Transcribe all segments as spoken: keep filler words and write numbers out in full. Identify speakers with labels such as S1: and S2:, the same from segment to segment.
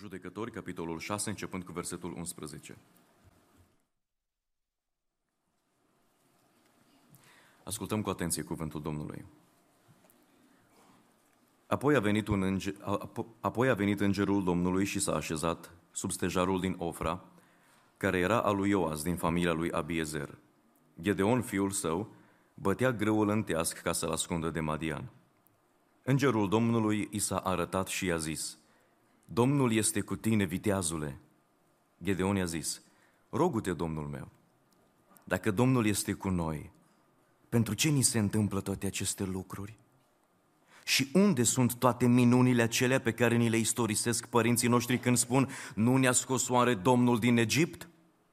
S1: Judecători, capitolul șase, începând cu versetul unsprezece. Ascultăm cu atenție cuvântul Domnului. Apoi a venit, un înger, apoi a venit îngerul Domnului și s-a așezat sub stejarul din Ofra, care era al lui Ioas din familia lui Abiezer. Gedeon, fiul său, bătea grâul în teasc ca să-l ascundă de Madian. Îngerul Domnului i s-a arătat și i-a zis: Domnul este cu tine, viteazule. Gedeon i-a zis: rogu-te, Domnul meu, dacă Domnul este cu noi, pentru ce ni se întâmplă toate aceste lucruri? Și unde sunt toate minunile acelea pe care ni le istorisesc părinții noștri când spun: nu ne-a scos oare Domnul din Egipt?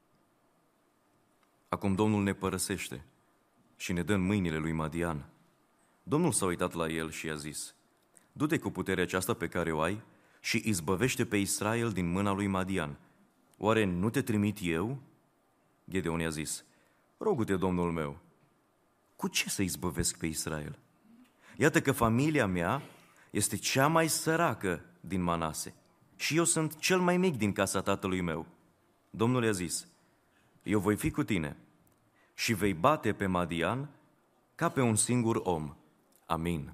S1: Acum Domnul ne părăsește și ne dă în mâinile lui Madian. Domnul s-a uitat la el și i-a zis: du-te cu puterea aceasta pe care o ai și izbăvește pe Israel din mâna lui Madian. Oare nu te trimit eu? Gedeon i-a zis: rogu-te, Domnul meu, cu ce să izbăvesc pe Israel? Iată că familia mea este cea mai săracă din Manase și eu sunt cel mai mic din casa tatălui meu. Domnul i-a zis: eu voi fi cu tine și vei bate pe Madian ca pe un singur om. Amin.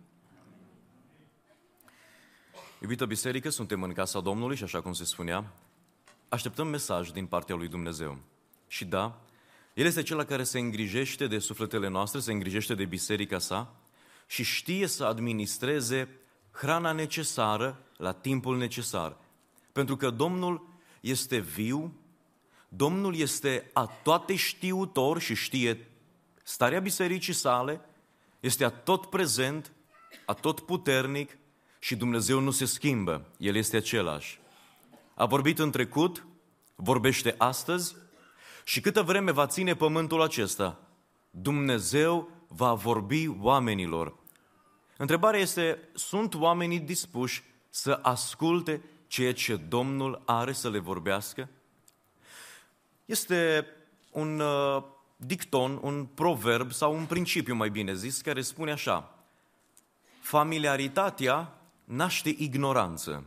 S1: Iubită biserică, suntem în casa Domnului și, așa cum se spunea, așteptăm mesaj din partea lui Dumnezeu. Și da, El este Cel care se îngrijește de sufletele noastre, se îngrijește de biserica sa și știe să administreze hrana necesară la timpul necesar. Pentru că Domnul este viu, Domnul este atoate știutor și știe starea bisericii sale, este atot prezent, atot puternic și Dumnezeu nu se schimbă, El este același. A vorbit în trecut, vorbește astăzi și câtă vreme va ține pământul acesta, Dumnezeu va vorbi oamenilor. Întrebarea este: sunt oamenii dispuși să asculte ceea ce Domnul are să le vorbească? Este un uh, dicton, un proverb sau un principiu, mai bine zis, care spune așa: familiaritatea naște ignoranță.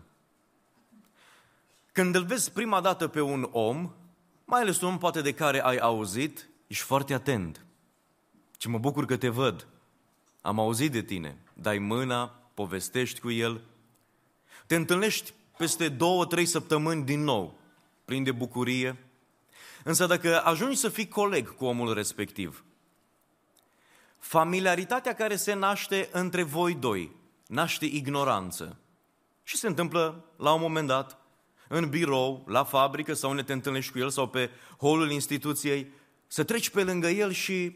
S1: Când îl vezi prima dată pe un om, mai ales un om poate de care ai auzit, ești foarte atent. Ce mă bucur că te văd, am auzit de tine, dai mâna, povestești cu el. Te întâlnești peste două, trei săptămâni din nou, plin de bucurie. Însă dacă ajungi să fii coleg cu omul respectiv, familiaritatea care se naște între voi doi naște ignoranță. Și se întâmplă la un moment dat, în birou, la fabrică sau unde te întâlnești cu el sau pe holul instituției, să treci pe lângă el și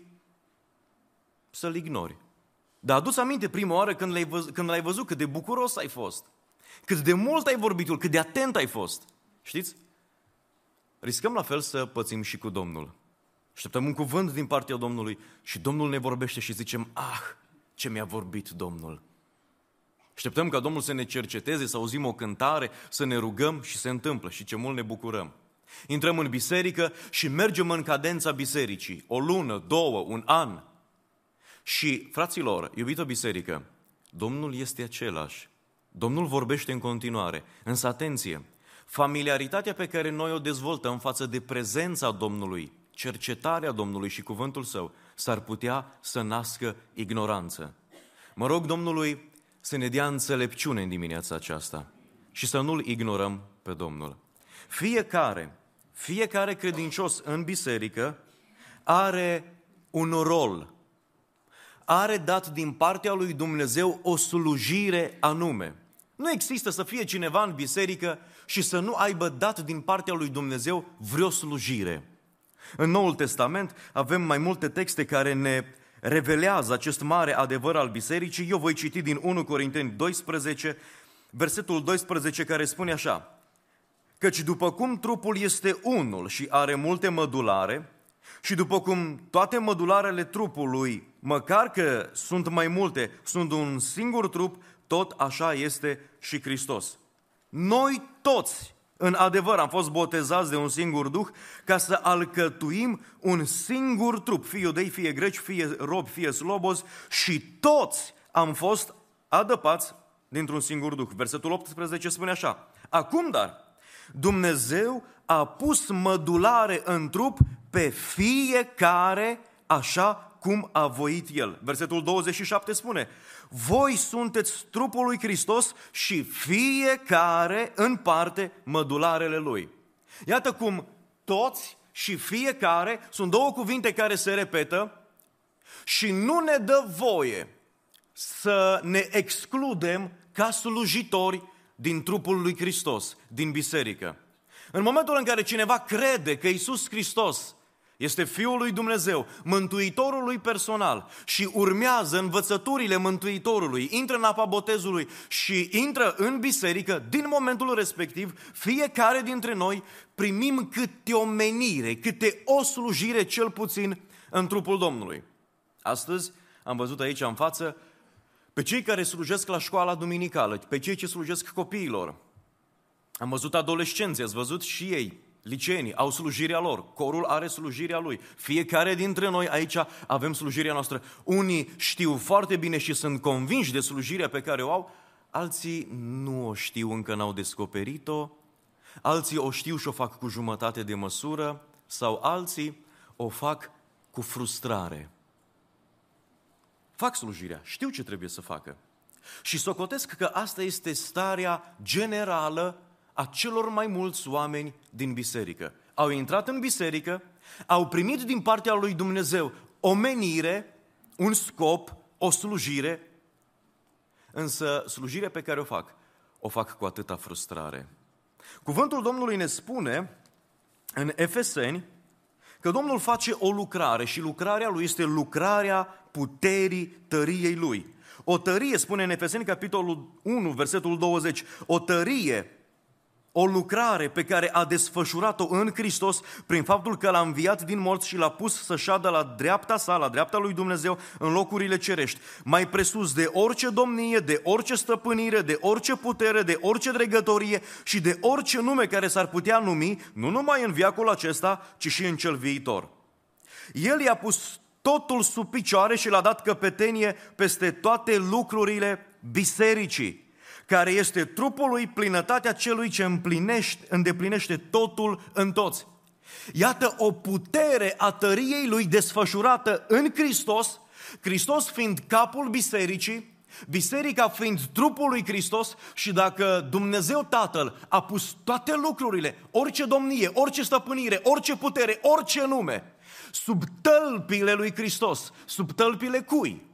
S1: să-l ignori. Dar adu-ți aminte prima oară când l-ai văzut, când l-ai văzut cât de bucuros ai fost, cât de mult ai vorbit, cât de atent ai fost. Știți? Riscăm la fel să pățim și cu Domnul. Așteptăm un cuvânt din partea Domnului și Domnul ne vorbește și zicem: ah, ce mi-a vorbit Domnul. Așteptăm ca Domnul să ne cerceteze, să auzim o cântare, să ne rugăm și se întâmplă și ce mult ne bucurăm. Intrăm în biserică și mergem în cadența bisericii, o lună, două, un an. Și, fraților, iubită biserică, Domnul este același. Domnul vorbește în continuare. Însă, atenție, familiaritatea pe care noi o dezvoltăm față de prezența Domnului, cercetarea Domnului și cuvântul Său, s-ar putea să nască ignoranță. Mă rog Domnului să ne dea înțelepciune în dimineața aceasta și să nu-L ignorăm pe Domnul. Fiecare, fiecare credincios în biserică are un rol, are dat din partea lui Dumnezeu o slujire anume. Nu există să fie cineva în biserică și să nu aibă dat din partea lui Dumnezeu vreo slujire. În Noul Testament avem mai multe texte care ne revelează acest mare adevăr al bisericii. Eu voi citi din unu Corinteni doisprezece, versetul doisprezece, care spune așa: căci după cum trupul este unul și are multe mădulare, și după cum toate mădularele trupului, măcar că sunt mai multe, sunt un singur trup, tot așa este și Hristos. Noi toți, în adevăr, am fost botezați de un singur Duh ca să alcătuim un singur trup, fie iudei, fie greci, fie robi, fie slobozi, și toți am fost adăpați dintr-un singur Duh. Versetul optsprezece spune așa: acum dar, Dumnezeu a pus mădulare în trup pe fiecare așa cum a voit El. Versetul douăzeci și șapte spune: voi sunteți trupul lui Hristos și fiecare în parte mădularele Lui. Iată cum toți și fiecare sunt două cuvinte care se repetă și nu ne dă voie să ne excludem ca slujitori din trupul lui Hristos, din biserică. În momentul în care cineva crede că Iisus Hristos este Fiul lui Dumnezeu, Mântuitorul lui personal și urmează învățăturile Mântuitorului, intră în apa botezului și intră în biserică, din momentul respectiv, fiecare dintre noi primim câte o menire, câte o slujire cel puțin în trupul Domnului. Astăzi am văzut aici în față pe cei care slujesc la școala duminicală, pe cei ce slujesc copiilor. Am văzut adolescenți, ați văzut și ei, liceenii, au slujirea lor, corul are slujirea lui. Fiecare dintre noi aici avem slujirea noastră. Unii știu foarte bine și sunt convinși de slujirea pe care o au, alții nu o știu, încă n-au descoperit-o, alții o știu și o fac cu jumătate de măsură, sau alții o fac cu frustrare. Fac slujirea, știu ce trebuie să facă. Și socotesc că asta este starea generală a celor mai mulți oameni din biserică. Au intrat în biserică, au primit din partea lui Dumnezeu o menire, un scop, o slujire, însă slujirea pe care o fac, o fac cu atâta frustrare. Cuvântul Domnului ne spune în Efeseni că Domnul face o lucrare și lucrarea Lui este lucrarea puterii tăriei Lui. O tărie, spune în Efeseni capitolul unu, versetul douăzeci, o tărie, o lucrare pe care a desfășurat-o în Hristos prin faptul că l-a înviat din morți și l-a pus să șadă la dreapta sa, la dreapta lui Dumnezeu, în locurile cerești, mai presus de orice domnie, de orice stăpânire, de orice putere, de orice dregătorie și de orice nume care s-ar putea numi, nu numai în veacul acesta, ci și în cel viitor. El i-a pus totul sub picioare și l-a dat căpetenie peste toate lucrurile bisericii, care este trupul lui, plinătatea celui ce împlinește, îndeplinește totul în toți. Iată o putere a tăriei lui desfășurată în Hristos, Hristos fiind capul bisericii, biserica fiind trupul lui Hristos, și dacă Dumnezeu Tatăl a pus toate lucrurile, orice domnie, orice stăpânire, orice putere, orice nume, sub tălpile lui Hristos, sub tălpile cui?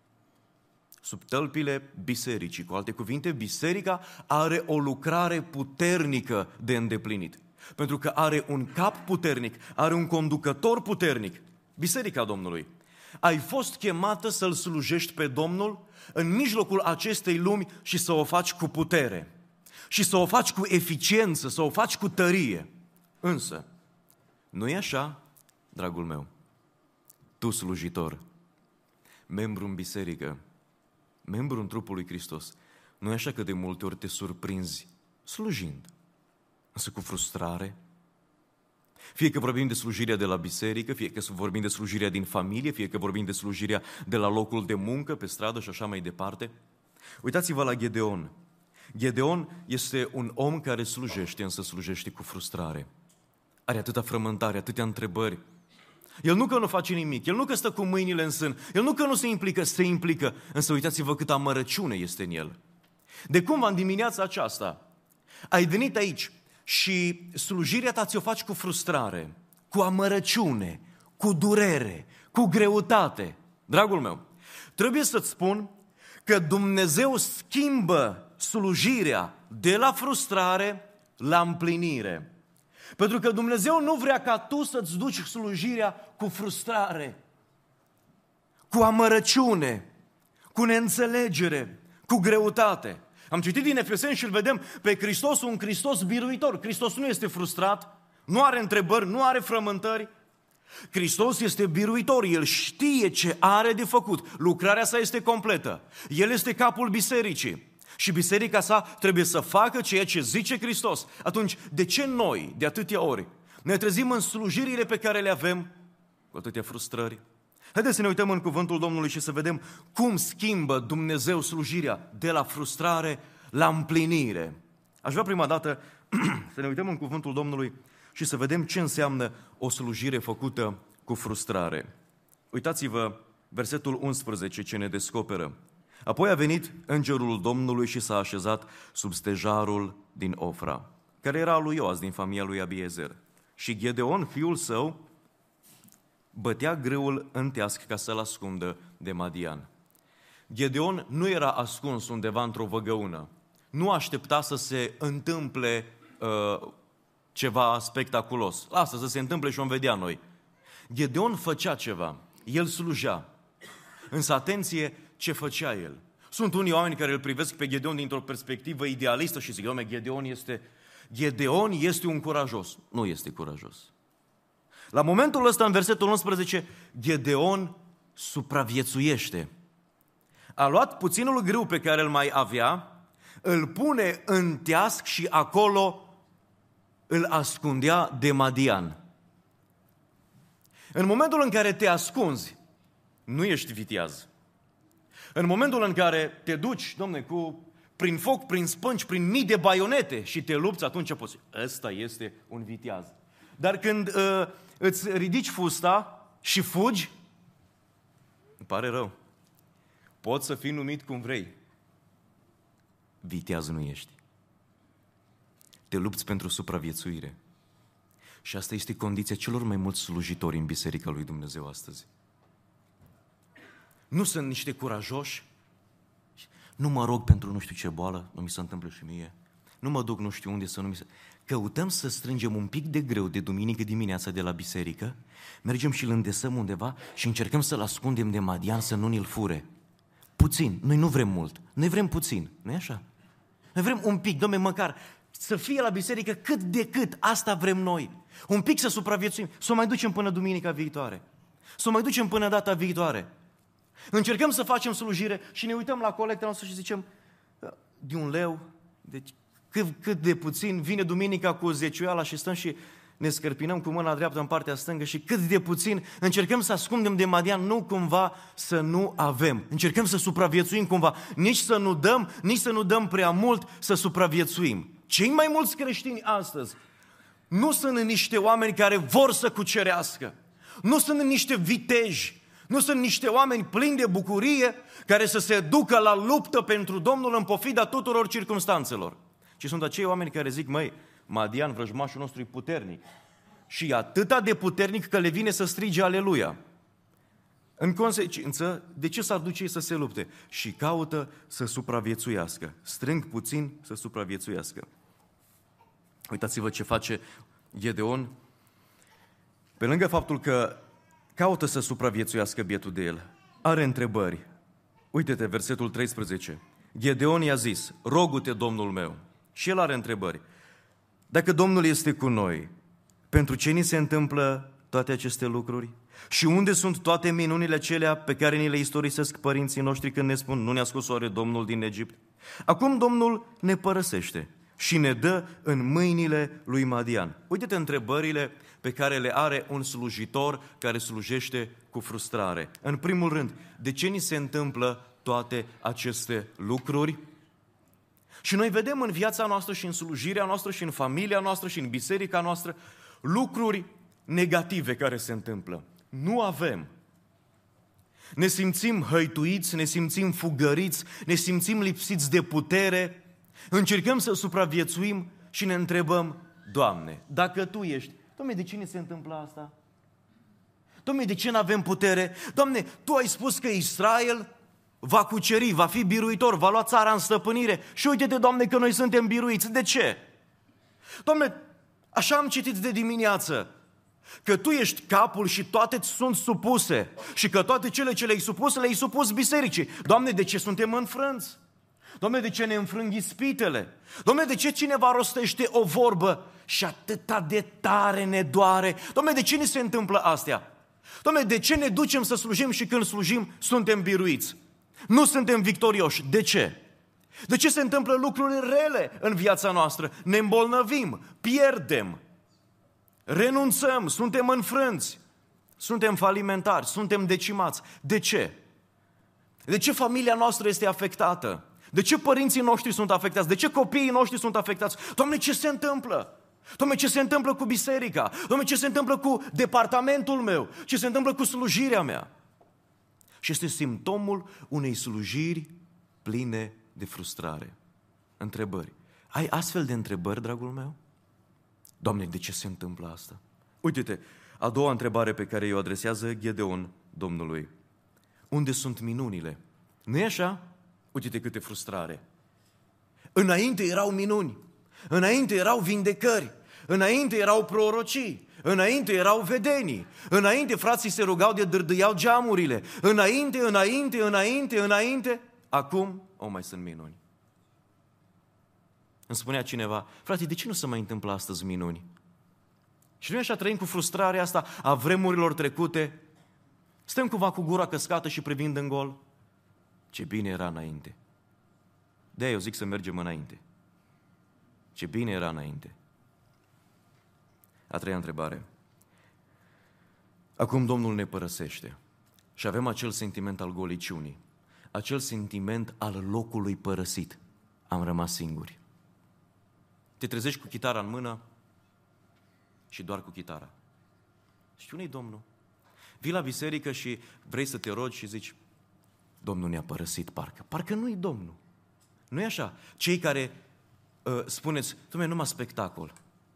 S1: Sub tălpile bisericii. Cu alte cuvinte, biserica are o lucrare puternică de îndeplinit. Pentru că are un cap puternic, are un conducător puternic. Biserica Domnului. Ai fost chemată să-L slujești pe Domnul în mijlocul acestei lumi și să o faci cu putere. Și să o faci cu eficiență, să o faci cu tărie. Însă, nu e așa, dragul meu? Tu, slujitor, membru în biserică, membru în trupul lui Hristos, nu e așa că de multe ori te surprinzi slujind, însă cu frustrare? Fie că vorbim de slujirea de la biserică, fie că vorbim de slujirea din familie, fie că vorbim de slujirea de la locul de muncă, pe stradă și așa mai departe. Uitați-vă la Gedeon. Gedeon este un om care slujește, însă slujește cu frustrare. Are atâta frământare, atâtea întrebări. El nu că nu face nimic, el nu că stă cu mâinile în sân, el nu că nu se implică, se implică, însă uitați-vă câtă amărăciune este în el. De cum în dimineața aceasta ai venit aici și slujirea ta ți-o faci cu frustrare, cu amărăciune, cu durere, cu greutate. Dragul meu, trebuie să-ți spun că Dumnezeu schimbă slujirea de la frustrare la împlinire. Pentru că Dumnezeu nu vrea ca tu să-ți duci slujirea cu frustrare, cu amărăciune, cu neînțelegere, cu greutate. Am citit din Efeseni și îl vedem pe Hristos, un Hristos biruitor. Hristos nu este frustrat, nu are întrebări, nu are frământări. Hristos este biruitor, El știe ce are de făcut. Lucrarea sa este completă. El este capul bisericii. Și biserica sa trebuie să facă ceea ce zice Hristos. Atunci, de ce noi, de atâtea ori, ne trezim în slujirile pe care le avem cu atâtea frustrări? Haideți să ne uităm în cuvântul Domnului și să vedem cum schimbă Dumnezeu slujirea de la frustrare la împlinire. Aș vrea prima dată să ne uităm în cuvântul Domnului și să vedem ce înseamnă o slujire făcută cu frustrare. Uitați-vă versetul unsprezece ce ne descoperă. Apoi a venit îngerul Domnului și s-a așezat sub stejarul din Ofra, care era al lui Ioas din familia lui Abiezer. Și Gedeon, fiul său, bătea grâul în teasc ca să-l ascundă de Madian. Gedeon nu era ascuns undeva într-o văgăună. Nu aștepta să se întâmple uh, ceva spectaculos. Lasă să se întâmple și o vedea noi. Gedeon făcea ceva. El slujea. Însă atenție ce făcea el. Sunt unii oameni care îl privesc pe Gedeon dintr-o perspectivă idealistă și zic, doamne, Gedeon este, Gedeon este un curajos. Nu este curajos. La momentul ăsta, în versetul unsprezece, Gedeon supraviețuiește. A luat puținul grâu pe care îl mai avea, îl pune în teasc și acolo îl ascundea de Madian. În momentul în care te ascunzi, nu ești viteaz. În momentul în care te duci, domne, cu, prin foc, prin spânci, prin mii de baionete și te lupți, atunci poți. Ăsta este un viteaz. Dar când uh, îți ridici fusta și fugi, îmi pare rău. Poți să fii numit cum vrei. Viteaz nu ești. Te lupți pentru supraviețuire. Și asta este condiția celor mai mulți slujitori în Biserica lui Dumnezeu astăzi. Nu sunt niște curajoși. Nu mă rog pentru nu știu ce boală, nu mi se întâmplă și mie. Nu mă duc nu știu unde să nu mi se... Căutăm să strângem un pic de greu de duminică dimineața de la biserică, mergem și îl îndesăm undeva și încercăm să-l ascundem de Madian să nu ni-l fure. Puțin, noi nu vrem mult, noi vrem puțin, nu-i așa? Noi vrem un pic, dom'le, măcar să fie la biserică cât de cât, asta vrem noi. Un pic să supraviețuim, să o mai ducem până duminica viitoare, să o mai ducem până data viitoare. Încercăm să facem slujire și ne uităm la colecta noastră și zicem, de un leu, deci cât, cât de puțin, vine duminica cu zeciuiala și stăm și ne scărpinăm cu mâna dreaptă în partea stângă și cât de puțin încercăm să ascundem de Madian, nu cumva să nu avem. Încercăm să supraviețuim cumva, nici să nu dăm, nici să nu dăm prea mult, să supraviețuim. Cei mai mulți creștini astăzi nu sunt niște oameni care vor să cucerească, nu sunt niște viteji, nu sunt niște oameni plini de bucurie care să se ducă la luptă pentru Domnul în pofida tuturor circumstanțelor. Ci sunt acei oameni care zic, măi, Madian, vrăjmașul nostru, e puternic. Și e atâta de puternic că le vine să strige aleluia. În consecință, de ce s-ar duce ei să se lupte? Și caută să supraviețuiască. Strâng puțin să supraviețuiască. Uitați-vă ce face Gedeon. Pe lângă faptul că caută să supraviețuiască bietul de el, are întrebări. Uite-te, versetul treisprezece. Gedeon i-a zis, rogu-te, Domnul meu. Și el are întrebări. Dacă Domnul este cu noi, pentru ce ni se întâmplă toate aceste lucruri? Și unde sunt toate minunile acelea pe care ni le istorisesc părinții noștri când ne spun, nu ne-a scos oare Domnul din Egipt? Acum Domnul ne părăsește și ne dă în mâinile lui Madian. Uite-te întrebările pe care le are un slujitor care slujește cu frustrare. În primul rând, de ce ni se întâmplă toate aceste lucruri? Și noi vedem în viața noastră și în slujirea noastră și în familia noastră și în biserica noastră lucruri negative care se întâmplă. Nu avem. Ne simțim hăituiți, ne simțim fugăriți, ne simțim lipsiți de putere, încercăm să supraviețuim și ne întrebăm, Doamne, dacă Tu ești, Doamne, de ce ne se întâmplă asta? Doamne, de ce nu avem putere? Doamne, Tu ai spus că Israel va cuceri, va fi biruitor, va lua țara în stăpânire. Și uite-te, Doamne, că noi suntem biruiți. De ce? Doamne, așa am citit de dimineață, că Tu ești capul și toate ți sunt supuse și că toate cele ce le-ai supus, le-ai supus bisericii. Doamne, de ce suntem înfrânți? Doamne, de ce ne înfrâng ispitele? Doamne, de ce cineva rostește o vorbă și atâta de tare ne doare? Doamne, de ce ne se întâmplă astea? Doamne, de ce ne ducem să slujim și când slujim suntem biruiți? Nu suntem victorioși. De ce? De ce se întâmplă lucruri rele în viața noastră? Ne îmbolnăvim, pierdem, renunțăm, suntem înfrânți, suntem falimentari, suntem decimați. De ce? De ce familia noastră este afectată? De ce părinții noștri sunt afectați? De ce copiii noștri sunt afectați? Doamne, ce se întâmplă? Doamne, ce se întâmplă cu biserica? Doamne, ce se întâmplă cu departamentul meu? Ce se întâmplă cu slujirea mea? Și este simptomul unei slujiri pline de frustrare. Întrebări. Ai astfel de întrebări, dragul meu? Doamne, de ce se întâmplă asta? Uite-te, a doua întrebare pe care o adresează Gedeon Domnului. Unde sunt minunile? Nu-i așa? Uite-te câte frustrare. Înainte erau minuni, înainte erau vindecări, înainte erau prorocii, înainte erau vedenii, înainte frații se rugau de dârdâiau geamurile, înainte, înainte, înainte, înainte, acum o mai sunt minuni. Îmi spunea cineva, frate, de ce nu se mai întâmplă astăzi minuni? Și noi așa trăim cu frustrarea asta a vremurilor trecute, stăm cumva cu gura căscată și privind în gol. Ce bine era înainte. De-aia eu zic să mergem înainte. Ce bine era înainte. A treia întrebare. Acum Domnul ne părăsește și avem acel sentiment al goliciunii, acel sentiment al locului părăsit. Am rămas singuri. Te trezești cu chitara în mână și doar cu chitara. Și unde-i Domnul? Vii la biserică și vrei să te rogi și zici, Domnul ne-a părăsit parcă. Parcă nu-i Domnul. Nu e așa? Cei care uh, spuneți, Doamne, numai spectacol.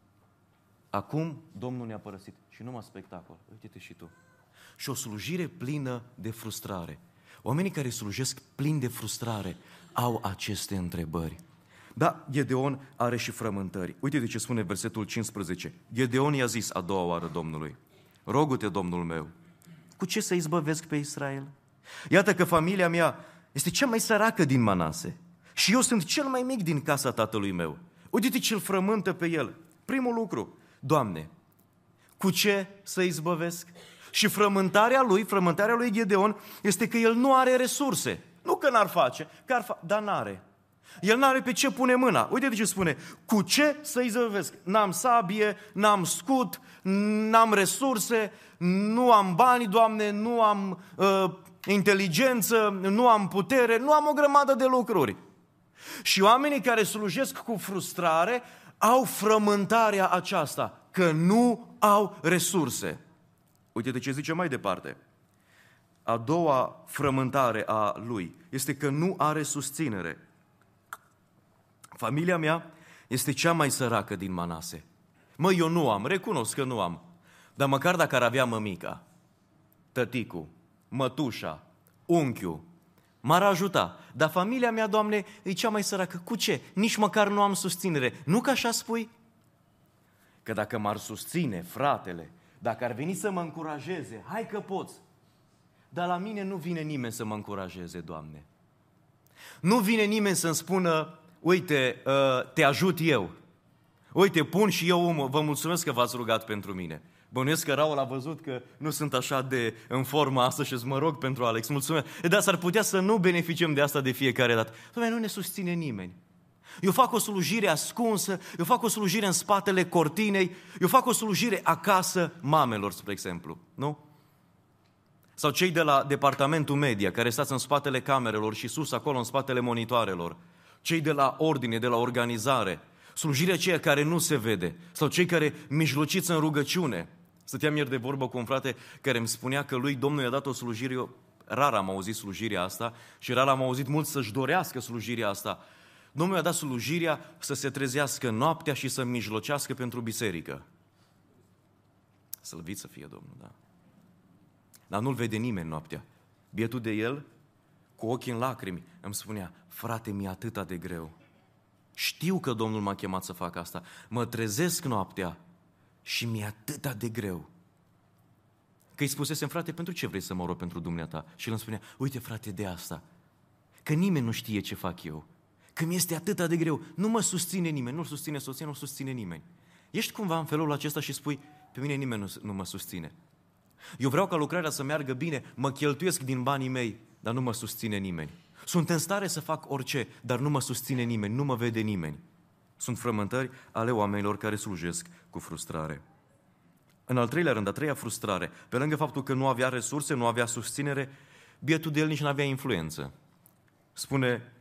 S1: Acum Domnul ne-a părăsit și numai spectacol. Uite-te și tu. Și o slujire plină de frustrare. Oamenii care slujesc plini de frustrare au aceste întrebări. Da, Gedeon are și frământări. Uite-te ce spune versetul cincisprezece. Gedeon i-a zis a doua oară Domnului, rogu-te, Domnul meu, cu ce să izbăvesc pe Israel? Iată că familia mea este cea mai săracă din Manase și eu sunt cel mai mic din casa tatălui meu. Uite-te ce-l frământă pe el. Primul lucru, Doamne, cu ce să izbăvesc? Și frământarea lui, frământarea lui Gedeon este că el nu are resurse. Nu că n-ar face, că ar fa- dar n-are. El n-are pe ce pune mâna. Uite de ce spune, cu ce să izbăvesc? N-am sabie, n-am scut, n-am resurse, nu am bani, Doamne, nu am uh, inteligență, nu am putere, nu am o grămadă de lucruri. Și oamenii care slujesc cu frustrare au frământarea aceasta, că nu au resurse. Uite de ce zice mai departe. A doua frământare a lui este că nu are susținere. Familia mea este cea mai săracă din Manase. Mă, eu nu am, recunosc că nu am. Dar măcar dacă ar avea mămica, tăticul, mătușa, unchiul, m-ar ajuta. Dar familia mea, Doamne, e cea mai săracă. Cu ce? Nici măcar nu am susținere. Nu că așa spui? Că dacă m-ar susține fratele, dacă ar veni să mă încurajeze, hai că poți. Dar la mine nu vine nimeni să mă încurajeze, Doamne. Nu vine nimeni să-mi spună, uite, te ajut eu. Uite, pun și eu, vă mulțumesc că v-ați rugat pentru mine. Bănuiesc că Raul a văzut că nu sunt așa de în formă astăzi și îți mă rog pentru Alex. Mulțumesc. Dar s-ar putea să nu beneficiem de asta de fiecare dată. Doamne, nu ne susține nimeni. Eu fac o slujire ascunsă, eu fac o slujire în spatele cortinei, eu fac o slujire acasă mamelor, spre exemplu, nu? Sau cei de la departamentul media, care stați în spatele camerelor și sus acolo în spatele monitoarelor, cei de la ordine, de la organizare, slujirea aceea care nu se vede, sau cei care mijlociți în rugăciune. Stăteam ieri de vorbă cu un frate care îmi spunea că lui Domnul i-a dat o slujire, eu rar am auzit slujirea asta și rar am auzit mult să-și dorească slujirea asta. Domnul i-a dat slujirea să se trezească noaptea și să mijlocească pentru biserică. Slăvit să fie Domnul, da. Dar nu-l vede nimeni noaptea. Bietul de el, cu ochii în lacrimi, îmi spunea, frate, mi-e atâta de greu. Știu că Domnul m-a chemat să fac asta. Mă trezesc noaptea și mi-e atâta de greu. Că îi spusesem, frate, pentru ce vrei să mă rog pentru dumneata? Și el îmi spunea, uite frate, de asta. Că nimeni nu știe ce fac eu. Că mi este atâta de greu. Nu mă susține nimeni, nu-l susține soția, nu susține nimeni. Ești cumva în felul acesta și spui, pe mine nimeni nu, nu mă susține. Eu vreau ca lucrarea să meargă bine, mă cheltuiesc din banii mei, dar nu mă susține nimeni. Sunt în stare să fac orice, dar nu mă susține nimeni, nu mă vede nimeni. Sunt frământări ale oamenilor care slujesc cu frustrare. În al treilea rând, a treia frustrare, pe lângă faptul că nu avea resurse, nu avea susținere, bietul de el nici nu avea influență. Spune,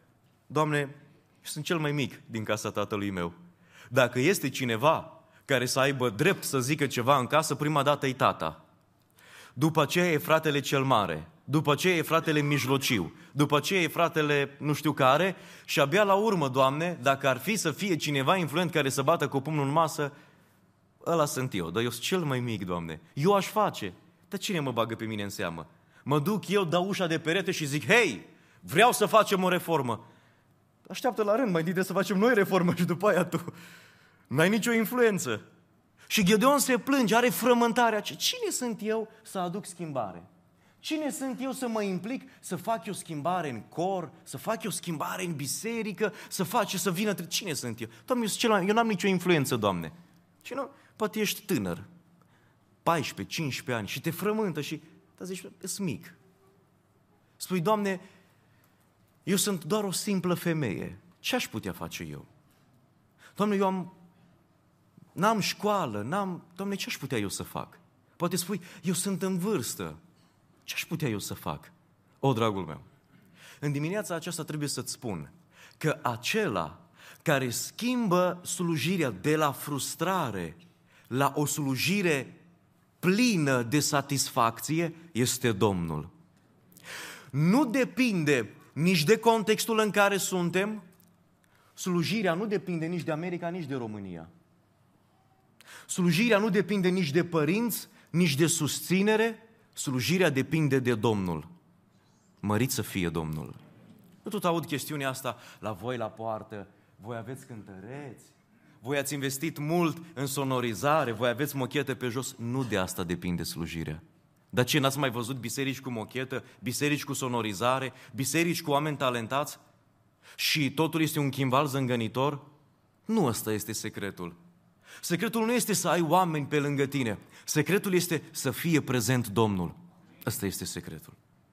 S1: Doamne, eu sunt cel mai mic din casa tatălui meu. Dacă este cineva care să aibă drept să zică ceva în casă, prima dată e tata. După aceea e fratele cel mare, după aceea e fratele mijlociu, după aceea e fratele nu știu care și abia la urmă, Doamne, dacă ar fi să fie cineva influent care să bată cu pumnul în masă, ăla sunt eu, dar eu sunt cel mai mic, Doamne. Eu aș face, dar cine mă bagă pe mine în seamă? Mă duc eu, dau ușa de perete și zic, hei, vreau să facem o reformă. Așteaptă la rând, mai întâi de să facem noi reformă și după aia tu. N-ai nicio influență. Și Gedeon se plânge, are frământarea. Cine sunt eu să aduc schimbare? Cine sunt eu să mă implic, să fac eu schimbare în cor, să fac eu schimbare în biserică, să fac să vină... Cine sunt eu? Doamne, eu, sunt cel... eu n-am nicio influență, Doamne. Și nu, poate ești tânăr, paisprezece cincisprezece ani și te frământă și... Dar zici, ești mic. Spui, Doamne, eu sunt doar o simplă femeie. Ce aș putea face eu? Doamne, eu am... N-am școală, n-am... Doamne, ce aș putea eu să fac? Poate spui, eu sunt în vârstă. Ce aș putea eu să fac? O, dragul meu, în dimineața aceasta trebuie să-ți spun că acela care schimbă slujirea de la frustrare la o slujire plină de satisfacție este Domnul. Nu depinde nici de contextul în care suntem, slujirea nu depinde nici de America, nici de România. Slujirea nu depinde nici de părinți, nici de susținere, slujirea depinde de Domnul. Mărit să fie Domnul. Nu tot aud chestiunea asta la voi la poartă, voi aveți cântăreți, voi ați investit mult în sonorizare, voi aveți mochete pe jos. Nu de asta depinde slujirea. Dar ce, n-ați mai văzut biserici cu mochetă, biserici cu sonorizare, biserici cu oameni talentați? Și totul este un chimval zângănitor? Nu ăsta este secretul. Secretul nu este să ai oameni pe lângă tine. Secretul este să fie prezent Domnul. Ăsta este secretul.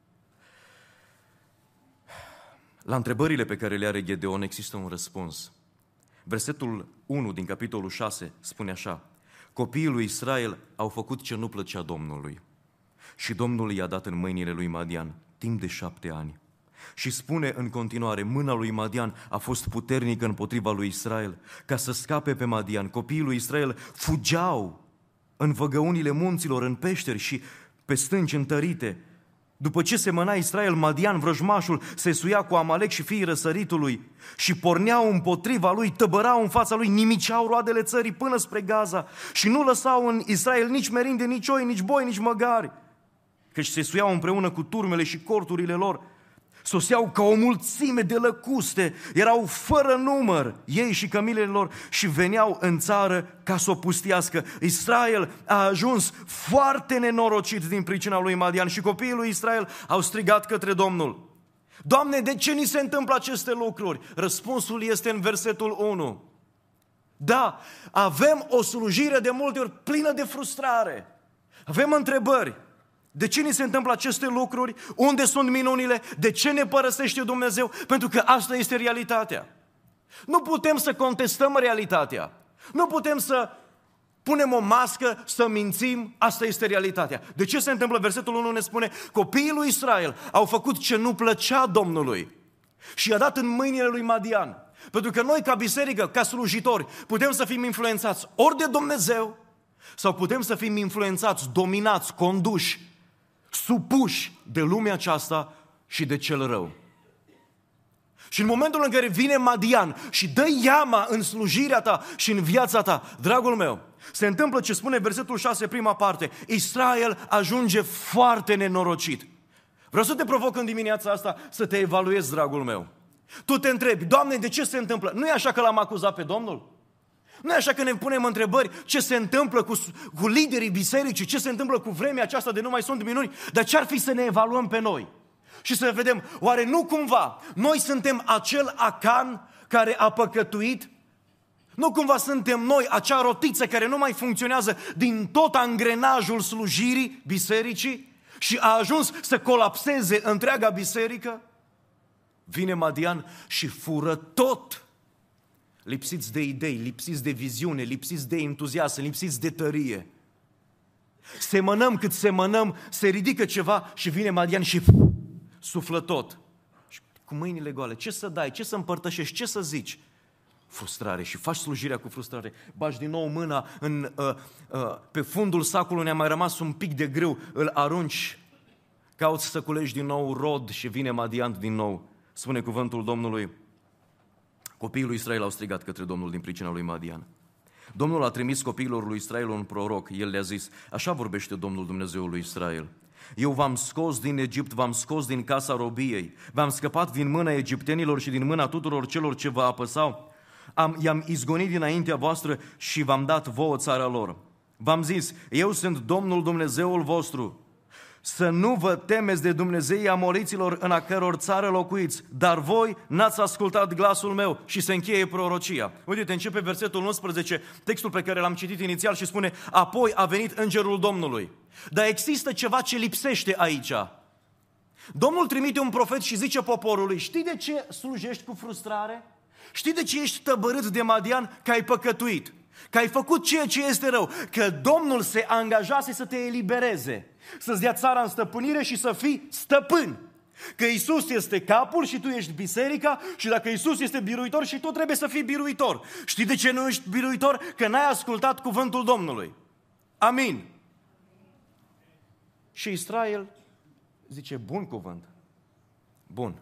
S1: La întrebările pe care le are Gedeon există un răspuns. Versetul unu din capitolul șase spune așa: copiii lui Israel au făcut ce nu plăcea Domnului și Domnul i-a dat în mâinile lui Madian timp de șapte ani. Și spune în continuare, mâna lui Madian a fost puternică împotriva lui Israel, ca să scape pe Madian. Copiii lui Israel fugeau în văgăunile munților, în peșteri și pe stânci întărite. După ce semăna Israel, Madian, vrăjmașul, se suia cu Amalek și fiii răsăritului și porneau împotriva lui, tăbărau în fața lui, nimiceau roadele țării până spre Gaza și nu lăsau în Israel nici merinde, nici oi, nici boi, nici măgari, căci se suiau împreună cu turmele și corturile lor. Soseau ca o mulțime de lăcuste, erau fără număr ei și cămilele lor și veneau în țară ca să o pustiască. Israel a ajuns foarte nenorocit din pricina lui Madian și copiii lui Israel au strigat către Domnul: Doamne, de ce ni se întâmplă aceste lucruri? Răspunsul este în versetul unu. Da, avem o slujire de multe ori plină de frustrare. Avem întrebări. De ce ni se întâmplă aceste lucruri? Unde sunt minunile? De ce ne părăsește Dumnezeu? Pentru că asta este realitatea. Nu putem să contestăm realitatea. Nu putem să punem o mască, să mințim. Asta este realitatea. De ce se întâmplă? Versetul unu ne spune: copiii lui Israel au făcut ce nu plăcea Domnului și i-a dat în mâinile lui Madian. Pentru că noi, ca biserică, ca slujitori, putem să fim influențați ori de Dumnezeu sau putem să fim influențați, dominați, conduși, supuși de lumea aceasta și de cel rău. Și în momentul în care vine Madian și dă iama în slujirea ta și în viața ta, dragul meu, se întâmplă ce spune versetul șase, prima parte: Israel ajunge foarte nenorocit. Vreau să te provoc în dimineața asta să te evaluezi, dragul meu. Tu te întrebi: Doamne, de ce se întâmplă? Nu e așa că l-am acuzat pe Domnul? Nu e așa că ne punem întrebări ce se întâmplă cu, cu liderii bisericii, ce se întâmplă cu vremea aceasta de nu mai sunt minuni, dar ce-ar fi să ne evaluăm pe noi? Și să vedem, oare nu cumva noi suntem acel Acan care a păcătuit? Nu cumva suntem noi acea rotiță care nu mai funcționează din tot angrenajul slujirii bisericii și a ajuns să colapseze întreaga biserică? Vine Madian și fură tot. Lipsiți de idei, lipsiți de viziune, lipsiți de entuziasm, lipsiți de tărie. Semănăm cât semănăm, se ridică ceva și vine Madian și suflă tot. cu mâinile goale. Ce să dai, ce să împărtășești, ce să zici? Frustrare și faci slujirea cu frustrare. Bagi din nou mâna în, uh, uh, pe fundul sacului, ne-a mai rămas un pic de grâu, îl arunci, cauți să culegi din nou rod și vine Madian din nou. Spune cuvântul Domnului, copiii lui Israel au strigat către Domnul din pricina lui Madian. Domnul a trimis copiilor lui Israel un proroc, el le-a zis, așa vorbește Domnul Dumnezeul lui Israel. Eu v-am scos din Egipt, v-am scos din casa robiei, v-am scăpat din mâna egiptenilor și din mâna tuturor celor ce vă apăsau. Am, i-am izgonit dinaintea voastră și v-am dat vouă țara lor. V-am zis, eu sunt Domnul Dumnezeul vostru. Să nu vă temeți de Dumnezeii amoriților în a căror țară locuiți, dar voi n-ați ascultat glasul meu. Și se încheie prorocia. Uite, începe versetul unsprezece, textul pe care l-am citit inițial și spune, apoi a venit îngerul Domnului. Dar există ceva ce lipsește aici. Domnul trimite un profet și zice poporului, știi de ce slujești cu frustrare? Știi de ce ești tăbărât de Madian? Că ai păcătuit, că ai făcut ceea ce este rău, că Domnul se angajase să te elibereze, să-ți dea țara în stăpânire și să fii stăpân. Că Iisus este capul și tu ești biserica și dacă Iisus este biruitor și tu trebuie să fii biruitor. Știi de ce nu ești biruitor? Că n-ai ascultat cuvântul Domnului. Amin. Și Israel zice, bun cuvânt, bun.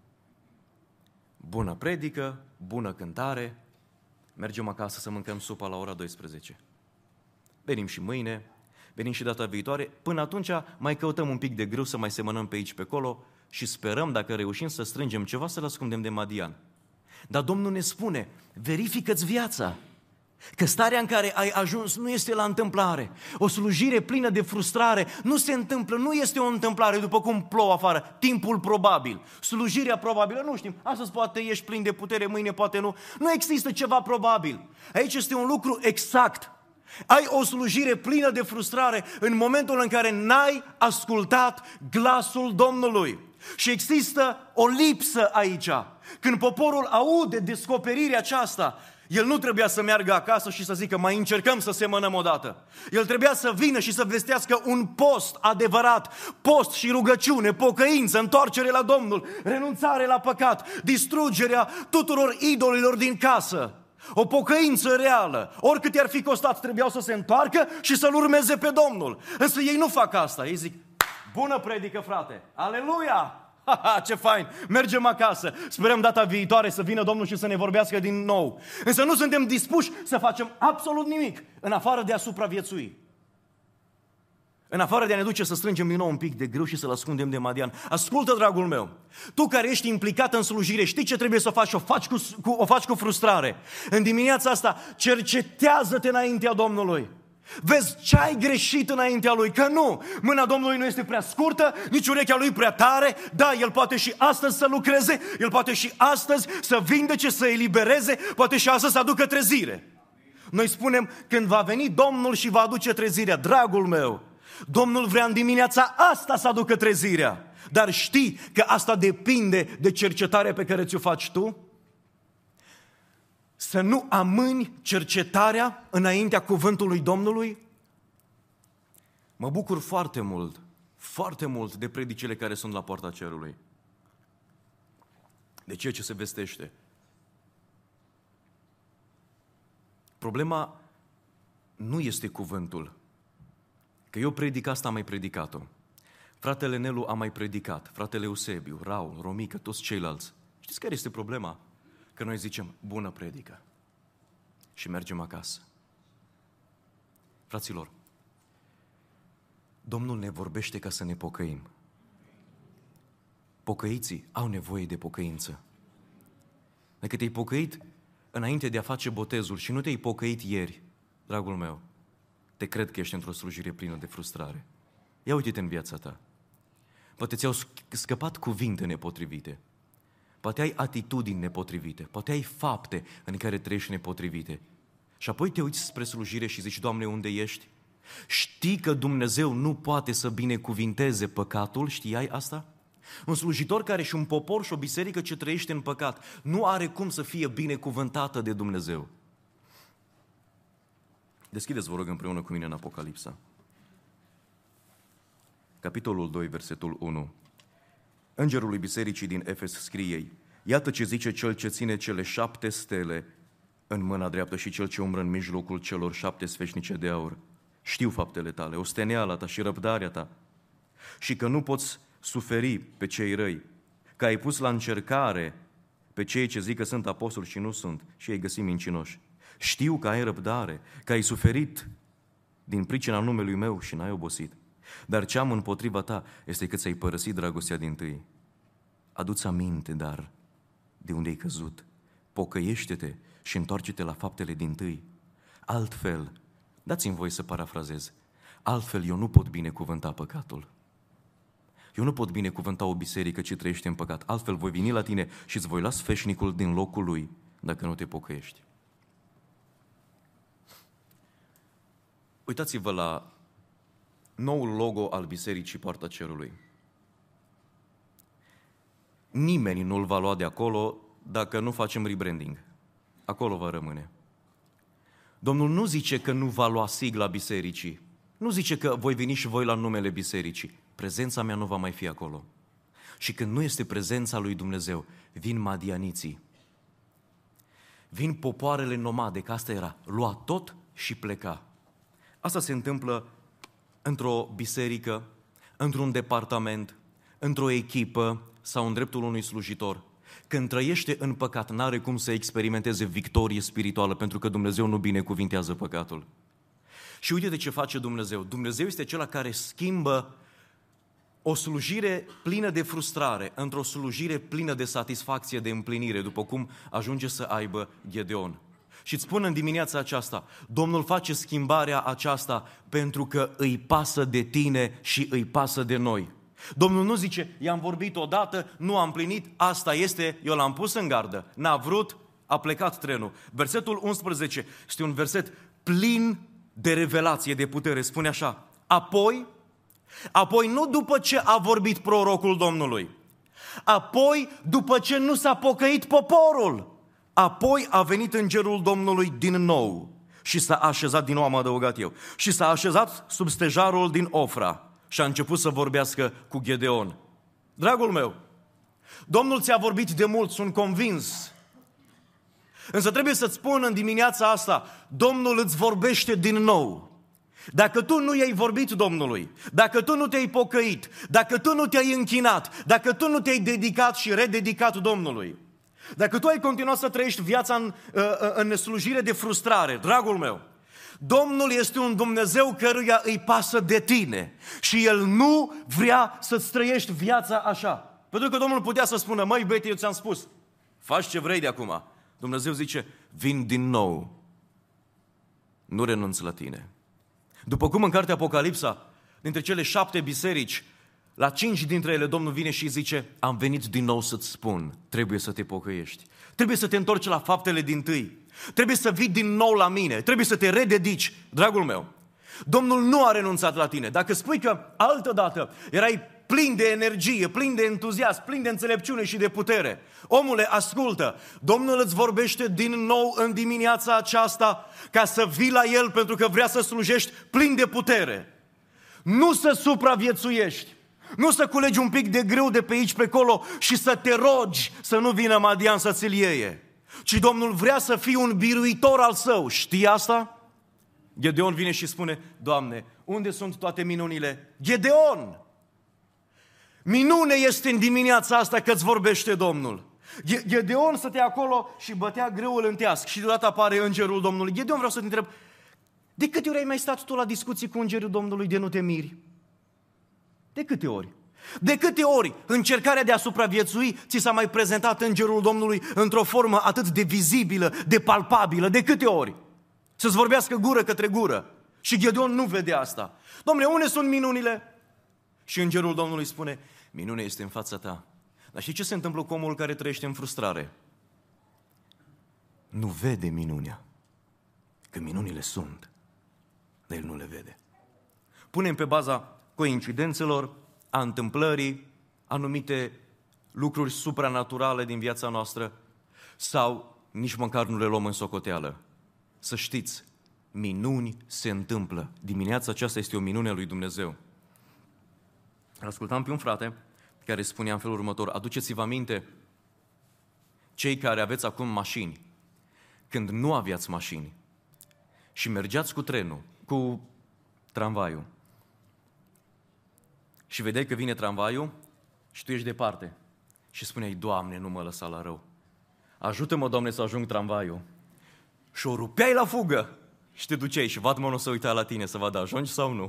S1: Bună predică, bună cântare, mergem acasă să mâncăm supa la ora douăsprezece. Venim și mâine, venim și data viitoare, până atunci mai căutăm un pic de grâu să mai semănăm pe aici pe acolo și sperăm, dacă reușim să strângem ceva, să-l ascundem de Madian. Dar Domnul ne spune, verifică-ți viața, că starea în care ai ajuns nu este la întâmplare. O slujire plină de frustrare nu se întâmplă, nu este o întâmplare după cum plouă afară, timpul probabil. Slujirea probabilă, nu știm, astăzi poate ești plin de putere, mâine poate nu. Nu există ceva probabil. Aici este un lucru exact. Ai o slujire plină de frustrare în momentul în care n-ai ascultat glasul Domnului. Și există o lipsă aici. Când poporul aude descoperirea aceasta, el nu trebuia să meargă acasă și să zică, mai încercăm să semănăm odată. El trebuia să vină și să vestească un post adevărat, post și rugăciune, pocăință, întoarcere la Domnul, renunțare la păcat, distrugerea tuturor idolilor din casă. O pocăință reală. Oricât i-ar fi costat, trebuiau să se întoarcă și să-L urmeze pe Domnul. Însă ei nu fac asta. Ei zic, bună predică, frate, aleluia! Ha, ha, ce fain! Mergem acasă. Sperăm data viitoare să vină Domnul și să ne vorbească din nou. Însă nu suntem dispuși să facem absolut nimic în afară de a supraviețui. În afară de a ne duce să strângem din nou un pic de grâu și să-l ascundem de Madian. Ascultă, dragul meu, tu care ești implicat în slujire, știi ce trebuie să faci? O faci cu, cu, o faci cu frustrare. În dimineața asta, cercetează-te înaintea Domnului. Vezi ce ai greșit înaintea Lui, că nu, mâna Domnului nu este prea scurtă, nici urechea Lui prea tare. Da, El poate și astăzi să lucreze, El poate și astăzi să vindece, să elibereze, poate și astăzi să aducă trezire. Noi spunem, când va veni Domnul și va aduce trezirea, dragul meu, Domnul vrea în dimineața asta să aducă trezirea. Dar știi că asta depinde de cercetarea pe care ți-o faci tu? Să nu amâni cercetarea înaintea cuvântului Domnului? Mă bucur foarte mult, foarte mult de predicile care sunt la poarta cerului. De ceea ce se vestește. Problema nu este cuvântul. Că eu predic asta, am mai predicat-o. Fratele Nelu a mai predicat, fratele Eusebiu, Raul, Romică, toți ceilalți. Știți care este problema? Că noi zicem, bună predică. Și mergem acasă. Fraților, Domnul ne vorbește ca să ne pocăim. Pocăiții au nevoie de pocăință. Dacă te-ai pocăit înainte de a face botezul și nu te-ai pocăit ieri, dragul meu, te cred că ești într-o slujire plină de frustrare. Ia uite-te în viața ta. Poate ți-au scăpat cuvinte nepotrivite. Poate ai atitudini nepotrivite. Poate ai fapte în care trăiești nepotrivite. Și apoi te uiți spre slujire și zici, Doamne, unde ești? Știi că Dumnezeu nu poate să binecuvinteze păcatul? Știai asta? Un slujitor care și un popor și o biserică ce trăiește în păcat nu are cum să fie binecuvântată de Dumnezeu. Deschideți, vă rog, împreună cu mine în Apocalipsa. Capitolul doi, versetul unu. Îngerului bisericii din Efes scrie ei: iată ce zice cel ce ține cele șapte stele în mâna dreaptă și cel ce umbră în mijlocul celor șapte sfeșnice de aur. Știu faptele tale, osteneala ta și răbdarea ta, și că nu poți suferi pe cei răi, că ai pus la încercare pe cei ce zic că sunt apostoli și nu sunt și ai găsit mincinoși. Știu că ai răbdare, că ai suferit din pricina numelui meu și n-ai obosit. Dar ce am împotriva ta este că ți-ai părăsit dragostea dintâi. Adu-ți aminte, dar, de unde ai căzut. Pocăiește-te și întoarce-te la faptele dintâi. Altfel, dați-mi voie să parafrazez, altfel eu nu pot binecuvânta păcatul. Eu nu pot binecuvânta o biserică ce trăiește în păcat. Altfel voi veni la tine și îți voi lua sfeșnicul din locul lui dacă nu te pocăiești. Uitați-vă la noul logo al Bisericii Poarta Cerului. Nimeni nu-l va lua de acolo dacă nu facem rebranding. Acolo va rămâne. Domnul nu zice că nu va lua sigla bisericii. Nu zice că voi veni și voi la numele bisericii. Prezența mea nu va mai fi acolo. Și când nu este prezența lui Dumnezeu, vin madianiții. Vin popoarele nomade, că asta era. Lua tot și pleca. Asta se întâmplă într-o biserică, într-un departament, într-o echipă sau în dreptul unui slujitor. Când trăiește în păcat, n-are cum să experimenteze victorie spirituală, pentru că Dumnezeu nu binecuvintează păcatul. Și uite de ce face Dumnezeu. Dumnezeu este acela care schimbă o slujire plină de frustrare într-o slujire plină de satisfacție, de împlinire, după cum ajunge să aibă Gedeon. Și îți spun în dimineața aceasta, Domnul face schimbarea aceasta pentru că îi pasă de tine și îi pasă de noi. Domnul nu zice, i-am vorbit odată, nu am plinit, asta este, eu l-am pus în gardă, n-a vrut, a plecat trenul. Versetul unsprezece este un verset plin de revelație, de putere, spune așa: apoi, apoi nu după ce a vorbit prorocul Domnului, apoi după ce nu s-a pocăit poporul, apoi a venit îngerul Domnului din nou și s-a așezat, din nou am adăugat eu, și s-a așezat sub stejarul din Ofra și a început să vorbească cu Gedeon. Dragul meu, Domnul ți-a vorbit de mult, sunt convins. Însă trebuie să-ți spun în dimineața asta, Domnul îți vorbește din nou. Dacă tu nu i-ai vorbit Domnului, dacă tu nu te-ai pocăit, dacă tu nu te-ai închinat, dacă tu nu te-ai dedicat și rededicat Domnului, dacă tu ai continuat să trăiești viața în, în slujire de frustrare, dragul meu, Domnul este un Dumnezeu căruia îi pasă de tine și El nu vrea să-ți trăiești viața așa. Pentru că Domnul putea să spună, măi băiete, eu ți-am spus, faci ce vrei de acum. Dumnezeu zice, vin din nou, nu renunț la tine. După cum în cartea Apocalipsa, dintre cele șapte biserici, la cinci dintre ele Domnul vine și zice, am venit din nou să-ți spun, trebuie să te pocăiești, trebuie să te întorci la faptele dintâi, trebuie să vii din nou la mine, trebuie să te rededici, dragul meu. Domnul nu a renunțat la tine. Dacă spui că altădată erai plin de energie, plin de entuziasm, plin de înțelepciune și de putere, omule, ascultă, Domnul îți vorbește din nou în dimineața aceasta ca să vii la El pentru că vrea să slujești plin de putere. Nu să supraviețuiești, nu să culegi un pic de grâu de pe aici pe acolo și să te rogi să nu vină Madian să ți-l iei, ci Domnul vrea să fii un biruitor al său. Știi asta? Gedeon vine și spune, Doamne, unde sunt toate minunile? Gedeon! Minune este în dimineața asta că îți vorbește Domnul. Gedeon stătea acolo și bătea grâul în teasc și deodată apare îngerul Domnului. Gedeon, vreau să te întreb, de câte ori ai mai stat tu la discuții cu îngerul Domnului de nu te miri? De câte ori? De câte ori încercarea de a supraviețui ți s-a mai prezentat îngerul Domnului într-o formă atât de vizibilă, de palpabilă? De câte ori? Să-ți vorbească gură către gură. Și Gedeon nu vede asta. Dom'le, unde sunt minunile? Și îngerul Domnului spune, minunea este în fața ta. Dar știi ce se întâmplă cu omul care trăiește în frustrare? Nu vede minunea. Că minunile sunt, dar el nu le vede. Punem pe baza coincidențelor, a întâmplării, anumite lucruri supranaturale din viața noastră sau nici măcar nu le luăm în socoteală. Să știți, minuni se întâmplă. Dimineața aceasta este o minune a lui Dumnezeu. Ascultam pe un frate care spunea în felul următor: aduceți-vă aminte, cei care aveți acum mașini, când nu aveați mașini și mergeați cu trenul, cu tramvaiul, și vedeai că vine tramvaiul și tu ești departe și spuneai: Doamne, nu mă lăsa la rău, ajută-mă, Doamne, să ajung tramvaiul. Și o rupeai la fugă și te duceai și vatmanul să uita la tine să vadă ajungi sau nu.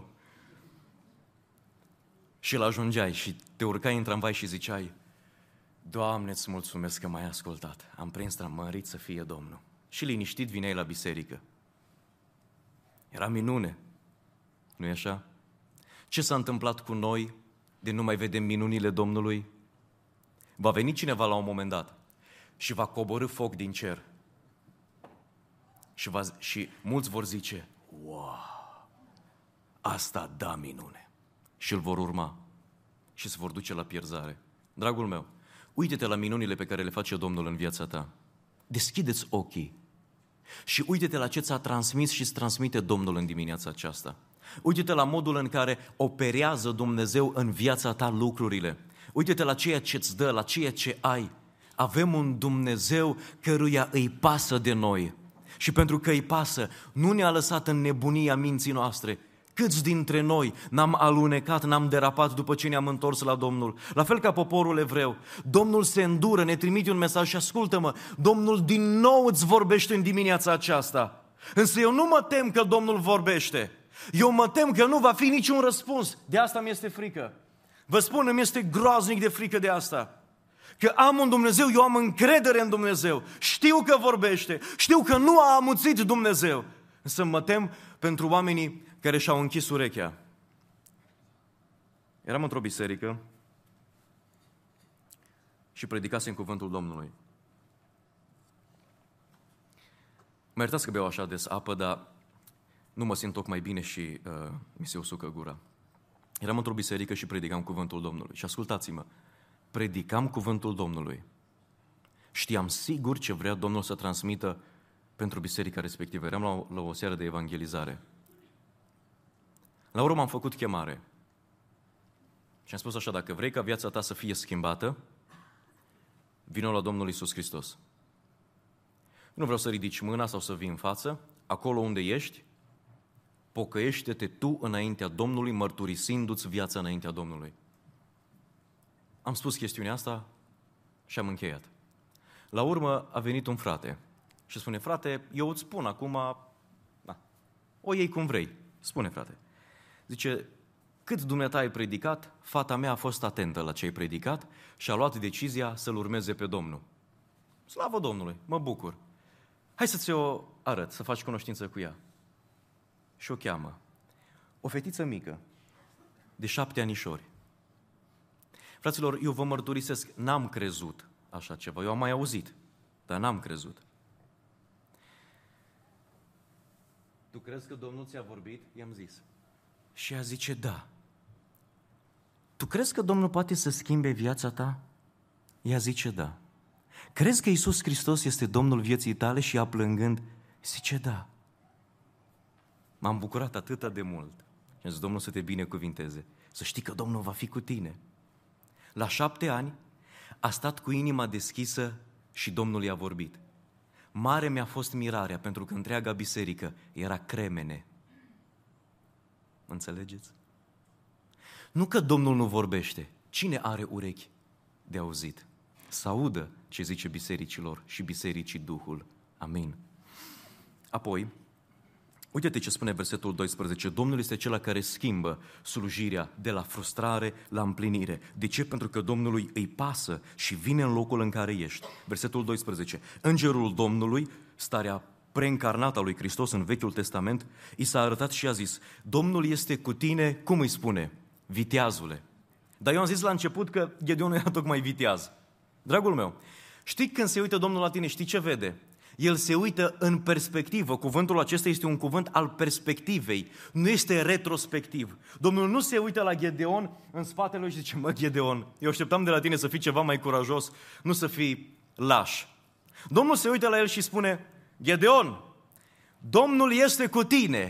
S1: Și îl ajungeai și te urcai în tramvai și ziceai: Doamne, îți mulțumesc că m-ai ascultat, am prins tramvai, mărit să fie Domnul. Și liniștit vineai la biserică. Era minune, nu-i așa? Ce s-a întâmplat cu noi de nu mai vedem minunile Domnului? Va veni cineva la un moment dat și va coborî foc din cer. Și, va, și mulți vor zice: wow, asta da minune. Și îl vor urma și se vor duce la pierzare. Dragul meu, uite-te la minunile pe care le face Domnul în viața ta. Deschide-ți ochii și uite-te la ce ți-a transmis și îți transmite Domnul în dimineața aceasta. Uite-te la modul în care operează Dumnezeu în viața ta lucrurile. Uite-te la ceea ce îți dă, la ceea ce ai. Avem un Dumnezeu căruia îi pasă de noi. Și pentru că îi pasă, nu ne-a lăsat în nebunia minții noastre. Câți dintre noi n-am alunecat, n-am derapat după ce ne-am întors la Domnul? La fel ca poporul evreu. Domnul se îndură, ne trimite un mesaj și ascultă-mă, Domnul din nou îți vorbește în dimineața aceasta. Însă eu nu mă tem că Domnul vorbește. Eu mă tem că nu va fi niciun răspuns. De asta mi este frică. Vă spun, îmi este groaznic de frică de asta. Că am un Dumnezeu, eu am încredere în Dumnezeu. Știu că vorbește, știu că nu a amuțit Dumnezeu. Însă mă tem pentru oamenii care și-au închis urechea. Eram într-o biserică și predicasem cuvântul Domnului. Mă iertați că beau așa des apă, dar nu mă simt tocmai bine și uh, mi se usucă gura. Eram într-o biserică și predicam cuvântul Domnului. Și ascultați-mă, predicam cuvântul Domnului. Știam sigur ce vrea Domnul să transmită pentru biserica respectivă. Eram la o, la o seară de evangelizare. La urmă am făcut chemare. Și am spus așa: dacă vrei ca viața ta să fie schimbată, vină la Domnul Iisus Hristos. Nu vreau să ridici mâna sau să vii în față. Acolo unde ești, pocăiește-te tu înaintea Domnului, mărturisindu-ți viața înaintea Domnului. Am spus chestiunea asta și am încheiat. La urmă a venit un frate și spune: frate, eu îți spun acum, da, o iei cum vrei. Spune, frate. Zice: cât dumneata ai predicat, fata mea a fost atentă la ce ai predicat și a luat decizia să-L urmeze pe Domnul. Slavă Domnului, mă bucur. Hai să ți-o arăt, să faci cunoștință cu ea. Și o cheamă. O fetiță mică, de șapte anișori. Fraților, eu vă mărturisesc, n-am crezut așa ceva. Eu am mai auzit, dar n-am crezut. Tu crezi că Domnul ți-a vorbit? I-am zis. Și ea zice: da. Tu crezi că Domnul poate să schimbe viața ta? Ea zice: da. Crezi că Iisus Hristos este Domnul vieții tale? Și ea plângând zice: da. M-am bucurat atât de mult. Și am zis: Domnul să te binecuvinteze. Să știi că Domnul va fi cu tine. La șapte ani a stat cu inima deschisă și Domnul i-a vorbit. Mare mi-a fost mirarea, pentru că întreaga biserică era cremene. Înțelegeți? Nu că Domnul nu vorbește. Cine are urechi de auzit? Să audă ce zice bisericilor și bisericii Duhul. Amin. Apoi, uite-te ce spune versetul doisprezece. Domnul este cel care schimbă slujirea de la frustrare la împlinire. De ce? Pentru că Domnului îi pasă și vine în locul în care ești. Versetul doisprezece. Îngerul Domnului, starea preîncarnată a lui Hristos în Vechiul Testament, i s-a arătat și a zis: Domnul este cu tine, cum îi spune? Viteazule. Dar eu am zis la început că Gedeon era tocmai viteaz. Dragul meu, știi când se uită Domnul la tine, știi ce vede? El se uită în perspectivă. Cuvântul acesta este un cuvânt al perspectivei, nu este retrospectiv. Domnul nu se uită la Gedeon în spatele lui și zice: mă, Gedeon, eu așteptam de la tine să fii ceva mai curajos, nu să fii laș. Domnul se uită la el și spune: Gedeon, Domnul este cu tine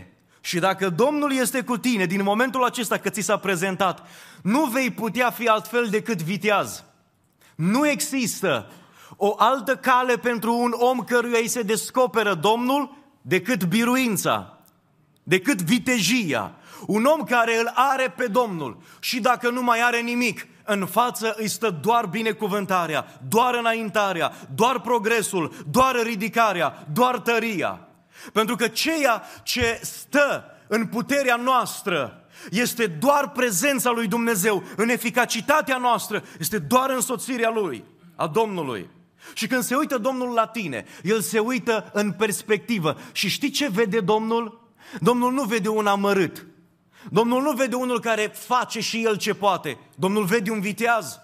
S1: Și dacă Domnul este cu tine din momentul acesta că ți s-a prezentat, nu vei putea fi altfel decât viteaz. Nu există o altă cale pentru un om căruia îi se descoperă Domnul decât biruința, decât vitejia. Un om care îl are pe Domnul și dacă nu mai are nimic, în față îi stă doar binecuvântarea, doar înaintarea, doar progresul, doar ridicarea, doar tăria. Pentru că ceea ce stă în puterea noastră este doar prezența lui Dumnezeu, în eficacitatea noastră este doar însoțirea Lui, a Domnului. Și când se uită Domnul la tine, El se uită în perspectivă. Și știi ce vede Domnul? Domnul nu vede un amărât. Domnul nu vede unul care face și el ce poate. Domnul vede un viteaz.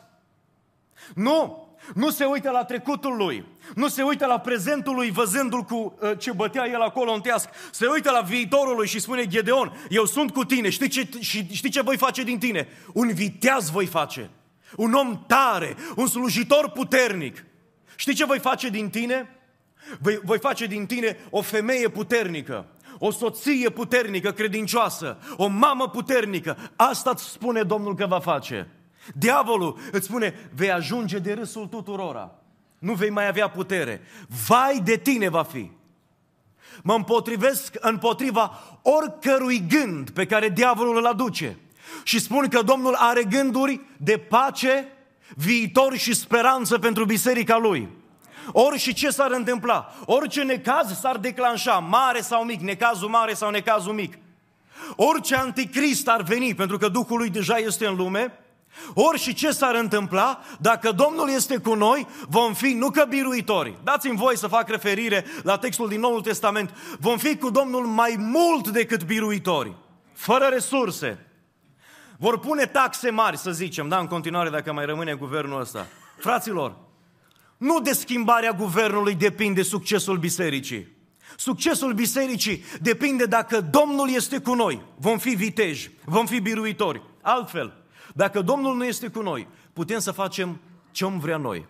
S1: Nu, nu se uită la trecutul lui. Nu se uită la prezentul lui văzându-l cu uh, ce bătea el acolo în teasc. Se uită la viitorul lui și spune: Gedeon, eu sunt cu tine, știi ce, și, știi ce voi face din tine? Un viteaz voi face. Un om tare, un slujitor puternic. Știi ce voi face din tine? Voi, voi face din tine o femeie puternică, o soție puternică, credincioasă, o mamă puternică. Asta îți spune Domnul că va face. Diavolul îți spune: vei ajunge de râsul tuturora. Nu vei mai avea putere. Vai de tine va fi. Mă împotrivesc împotriva oricărui gând pe care diavolul îl aduce. Și spun că Domnul are gânduri de pace, viitor și speranță pentru biserica Lui. Ori și ce s-ar întâmpla, orice necaz s-ar declanșa, mare sau mic, necazul mare sau necazul mic, orice anticrist ar veni, pentru că Duhul lui deja este în lume, ori și ce s-ar întâmpla, dacă Domnul este cu noi, vom fi nu că biruitori. Dați-mi voie să fac referire la textul din Noul Testament. Vom fi cu Domnul mai mult decât biruitori, fără resurse. Vor pune taxe mari, să zicem, da, în continuare, dacă mai rămâne guvernul ăsta. Fraților, nu de schimbarea guvernului depinde succesul bisericii. Succesul bisericii depinde dacă Domnul este cu noi. Vom fi viteji, vom fi biruitori. Altfel, dacă Domnul nu este cu noi, putem să facem ce om vrea noi.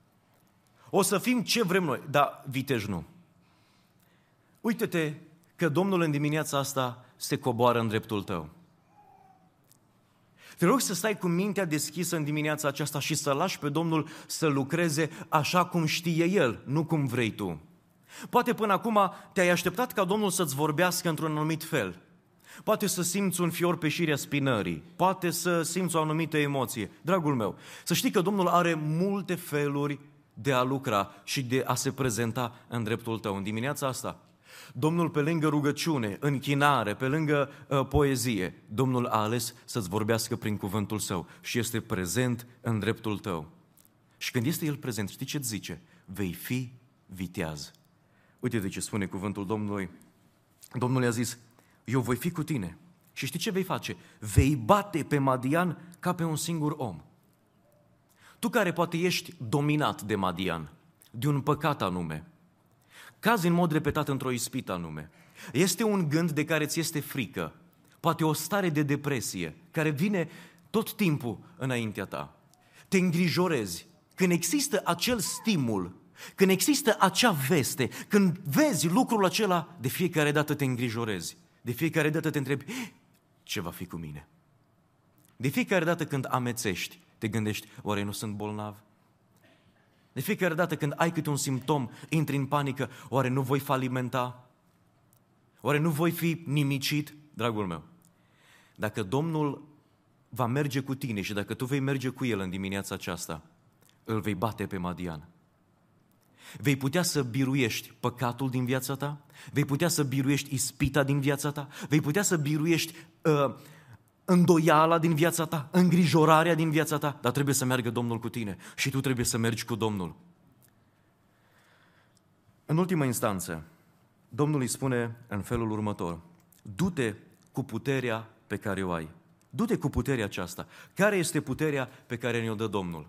S1: O să fim ce vrem noi, dar viteji nu. Uite-te că Domnul în dimineața asta se coboară în dreptul tău. Te rog să stai cu mintea deschisă în dimineața aceasta și să lași pe Domnul să lucreze așa cum știe El, nu cum vrei tu. Poate până acum te-ai așteptat ca Domnul să-ți vorbească într-un anumit fel. Poate să simți un fior pe șirea spinării, poate să simți o anumită emoție. Dragul meu, să știi că Domnul are multe feluri de a lucra și de a se prezenta în dreptul tău. În dimineața asta, Domnul, pe lângă rugăciune, închinare, pe lângă uh, poezie, Domnul a ales să-ți vorbească prin cuvântul Său și este prezent în dreptul tău. Și când este El prezent, știi ce-ți zice? Vei fi viteaz. Uite de ce spune cuvântul Domnului. Domnul i-a zis: eu voi fi cu tine. Și știi ce vei face? Vei bate pe Madian ca pe un singur om. Tu care poate ești dominat de Madian, de un păcat anume, cazi în mod repetat într-o ispită anume, este un gând de care ți este frică, poate o stare de depresie care vine tot timpul înaintea ta. Te îngrijorezi. Când există acel stimul, când există acea veste, când vezi lucrul acela, de fiecare dată te îngrijorezi. De fiecare dată te întrebi: ce va fi cu mine? De fiecare dată când amețești, te gândești: oare nu sunt bolnav? De fiecare dată când ai câte un simptom, intri în panică: oare nu voi falimenta? Oare nu voi fi nimicit? Dragul meu, dacă Domnul va merge cu tine și dacă tu vei merge cu El în dimineața aceasta, îl vei bate pe Madian. Vei putea să biruiești păcatul din viața ta, vei putea să biruiești ispita din viața ta, vei putea să biruiești uh, îndoiala din viața ta, îngrijorarea din viața ta, dar trebuie să meargă Domnul cu tine și tu trebuie să mergi cu Domnul. În ultima instanță, Domnul îi spune în felul următor: du-te cu puterea pe care o ai. Du-te cu puterea aceasta. Care este puterea pe care ne-o dă Domnul?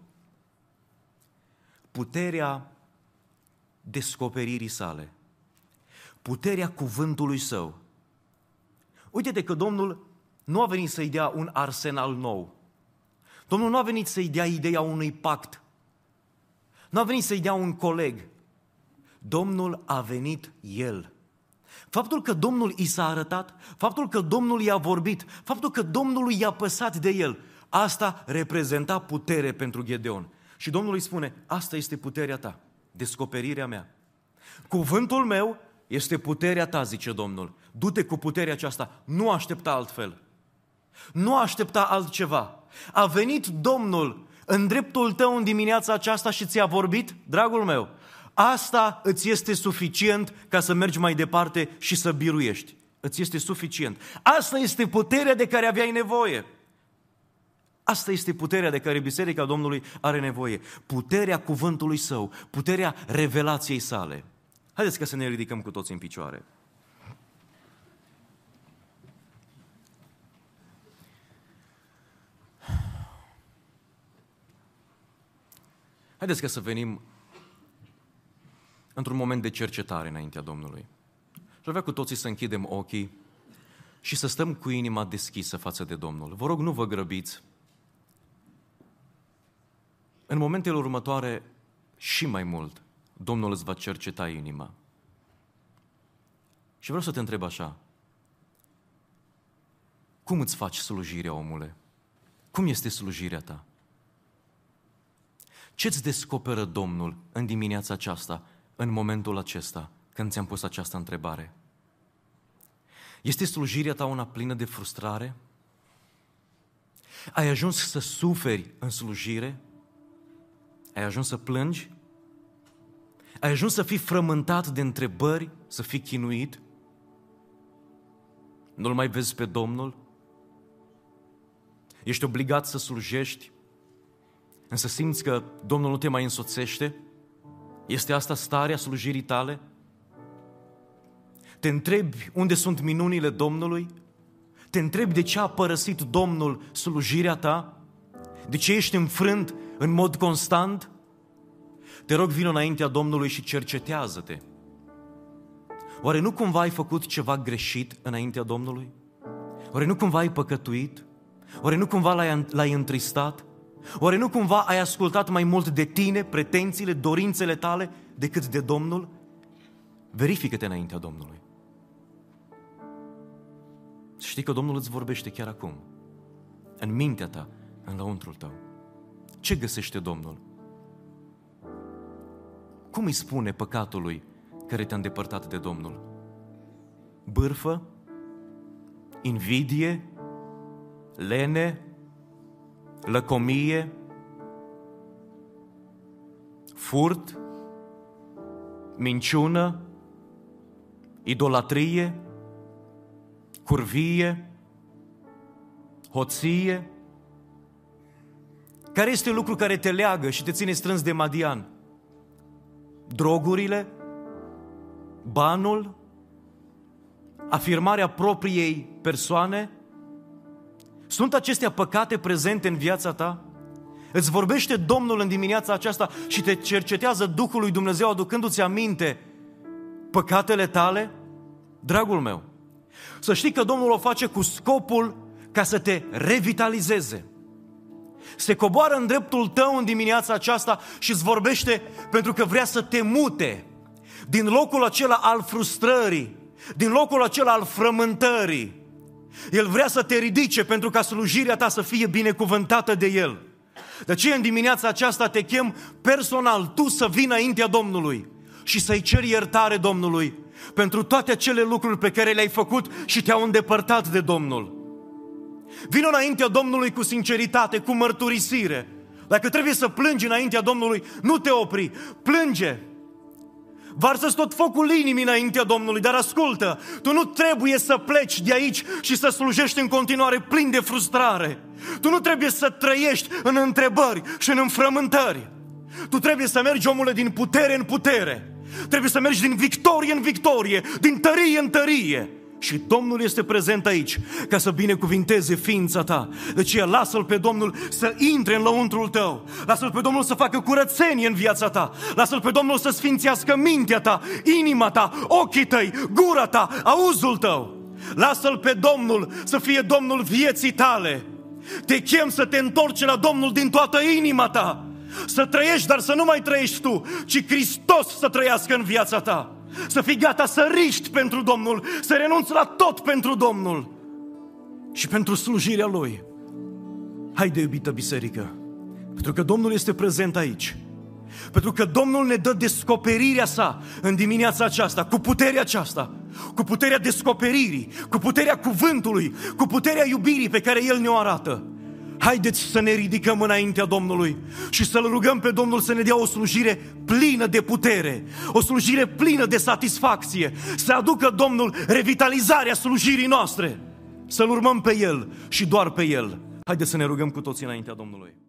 S1: Puterea descoperirii sale, puterea cuvântului Său. Uite-te că Domnul nu a venit să-i dea un arsenal nou. Domnul nu a venit să-i dea ideea unui pact. Nu a venit să-i dea un coleg. Domnul a venit El. Faptul că Domnul i s-a arătat, faptul că Domnul i-a vorbit, faptul că Domnul i-a păsat de el, asta reprezenta putere pentru Gedeon. Și Domnul îi spune, asta este puterea ta, descoperirea mea. Cuvântul meu este puterea ta, zice Domnul. Du-te cu puterea aceasta, nu aștepta altfel. Nu aștepta altceva. A venit Domnul în dreptul tău în dimineața aceasta și ți-a vorbit, dragul meu, asta îți este suficient ca să mergi mai departe și să biruiești. Îți este suficient. Asta este puterea de care aveai nevoie. Asta este puterea de care Biserica Domnului are nevoie. Puterea cuvântului său, puterea revelației sale. Haideți ca să ne ridicăm cu toți în picioare. Haideți ca să venim într-un moment de cercetare înaintea Domnului. Și avea cu toții să închidem ochii și să stăm cu inima deschisă față de Domnul. Vă rog, nu vă grăbiți. În momentele următoare, și mai mult, Domnul îți va cerceta inima. Și vreau să te întreb așa. Cum îți faci slujirea, omule? Cum este slujirea ta? Ce-ți descoperă Domnul în dimineața aceasta, în momentul acesta, când ți-am pus această întrebare? Este slujirea ta una plină de frustrare? Ai ajuns să suferi în slujire? Ai ajuns să plângi? Ai ajuns să fii frământat de întrebări, să fii chinuit? Nu-L mai vezi pe Domnul? Ești obligat să slujești, însă simți că Domnul nu te mai însoțește? Este asta starea slujirii tale? Te întrebi unde sunt minunile Domnului? Te întrebi de ce a părăsit Domnul slujirea ta? De ce ești înfrânt în mod constant? Te rog, vino înaintea Domnului și cercetează-te. Oare nu cumva ai făcut ceva greșit înaintea Domnului? Oare nu cumva ai păcătuit? Oare nu cumva l-ai, l-ai întristat? Oare nu cumva ai ascultat mai mult de tine, pretențiile, dorințele tale, decât de Domnul? Verifică-te înaintea Domnului. Știi că Domnul îți vorbește chiar acum, în mintea ta, în lăuntrul tău. Ce găsește Domnul? Cum îi spune păcatului care te-a îndepărtat de Domnul? Bârfă? Invidie? Lene? Lăcomie? Furt? Minciună? Idolatrie? Curvie? Hoție? Care este lucru care te leagă și te ține strâns de Madian? Drogurile? Banul? Afirmarea propriei persoane? Sunt acestea păcate prezente în viața ta? Îți vorbește Domnul în dimineața aceasta și te cercetează Duhul lui Dumnezeu aducându-ți aminte păcatele tale? Dragul meu, să știi că Domnul o face cu scopul ca să te revitalizeze. Se coboară în dreptul tău în dimineața aceasta și îți vorbește pentru că vrea să te mute din locul acela al frustrării, din locul acela al frământării. El vrea să te ridice pentru ca slujirea ta să fie binecuvântată de El. De aceea în dimineața aceasta te chem personal, tu să vii înaintea Domnului și să-i ceri iertare Domnului pentru toate acele lucruri pe care le-ai făcut și te-au îndepărtat de Domnul. Vino înaintea Domnului cu sinceritate, cu mărturisire. Dacă trebuie să plângi înaintea Domnului, nu te opri, plânge. Varsă-ți tot focul inimii înaintea Domnului, dar ascultă, tu nu trebuie să pleci de aici și să slujești în continuare plin de frustrare. Tu nu trebuie să trăiești în întrebări și în înfrământări. Tu trebuie să mergi, omule, din putere în putere. Trebuie să mergi din victorie în victorie, din tărie în tărie. Și Domnul este prezent aici ca să binecuvinteze ființa ta. De aceea lasă-L pe Domnul să intre în lăuntrul tău. Lasă-L pe Domnul să facă curățenie în viața ta. Lasă-L pe Domnul să sfințească mintea ta, inima ta, ochii tăi, gura ta, auzul tău. Lasă-L pe Domnul să fie Domnul vieții tale. Te chem să te întorci la Domnul din toată inima ta. Să trăiești, dar să nu mai trăiești tu, ci Hristos să trăiască în viața ta.
S2: să fii gata să riști pentru Domnul, să renunți la tot pentru Domnul și pentru slujirea Lui. Haide, iubită biserică, pentru că Domnul este prezent aici, pentru că Domnul ne dă descoperirea sa în dimineața aceasta, cu puterea aceasta, cu puterea descoperirii, cu puterea cuvântului, cu puterea iubirii pe care El ne-o arată. Haideți să ne ridicăm înaintea Domnului și să-L rugăm pe Domnul să ne dea o slujire plină de putere, o slujire plină de satisfacție, să aducă Domnul revitalizarea slujirii noastre, să-L urmăm pe El și doar pe El. Haideți să ne rugăm cu toții înaintea Domnului.